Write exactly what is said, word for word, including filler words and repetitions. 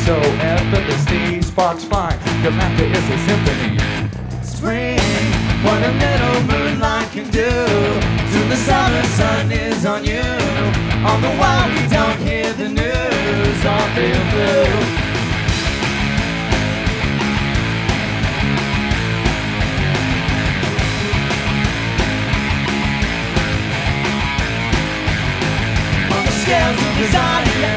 so effortlessly. Sparks fly, your laughter is a symphony. Spring, what a little moonlight can do. Soon the summer sun is on you. On the wild we don't hear the news. All feel blue. Scales of desire.